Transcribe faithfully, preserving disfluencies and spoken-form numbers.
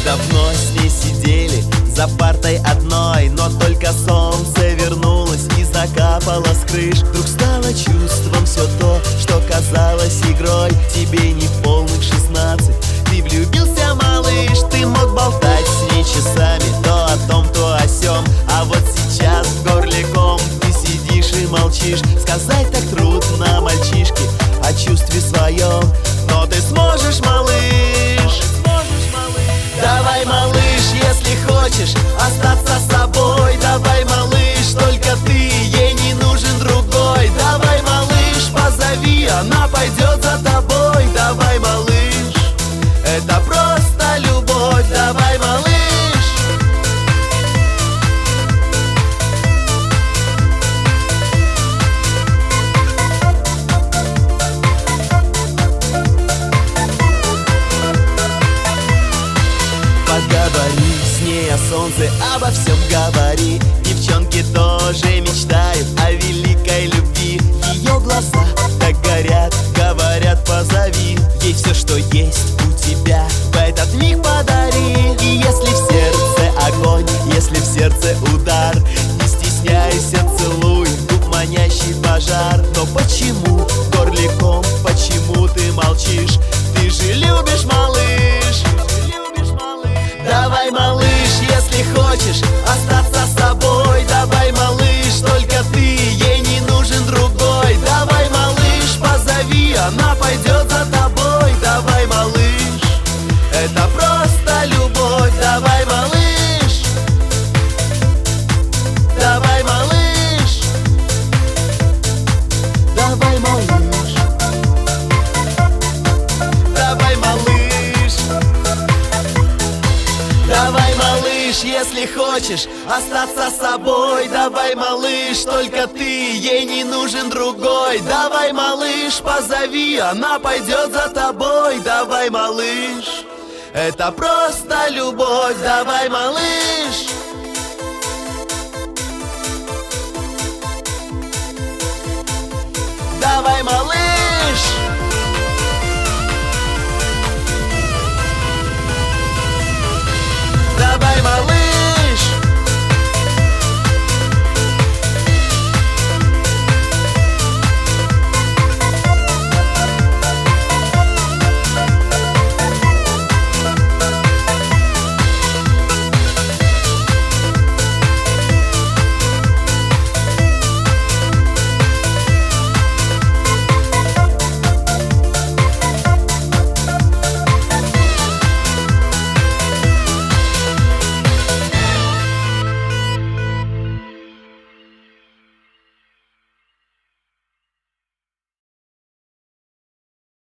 Давно с ней сидели за партой одной, но только солнце вернулось и закапало с крыш. Вдруг стало чувством все то, что казалось игрой. Тебе не полных шестнадцать, ты влюбился, малыш. Ты мог болтать с ней часами, то о том, то о сём. А вот сейчас в горле ком, ты сидишь и молчишь. Сказать так трудно мальчишке о чувстве своем, но ты сможешь, малыш. Давай, малыш, если хочешь остаться собой. Давай, малыш, только ты, ей не нужен другой. Давай, малыш, позови, она пойдет за тобой. Давай, малыш, это просто любовь. Давай, малыш. Поговори с ней о солнце, обо всем говори. Девчонки тоже мечтают о великой любви. Ее глаза так горят, говорят, позови. Ей все, что есть у тебя, в этот миг подари. И если в сердце огонь, если в сердце удар, не стесняйся, целуй, губ манящий пожар. Но почему горликом, почему ты молчишь? Ты же любишь, малыш. Давай, малыш, если хочешь остаться собой. Давай, малыш, только ты, ей не нужен другой. Давай, малыш, позови, она пойдет за тобой. Давай, малыш, это просто любовь. Давай, малыш. Давай, малыш. Давай, малыш. Давай, малыш. Давай, малыш, если хочешь остаться собой. Давай, малыш, только ты, ей не нужен другой. Давай, малыш, позови, она пойдет за тобой. Давай, малыш, это просто любовь. Давай, малыш. Давай, малыш.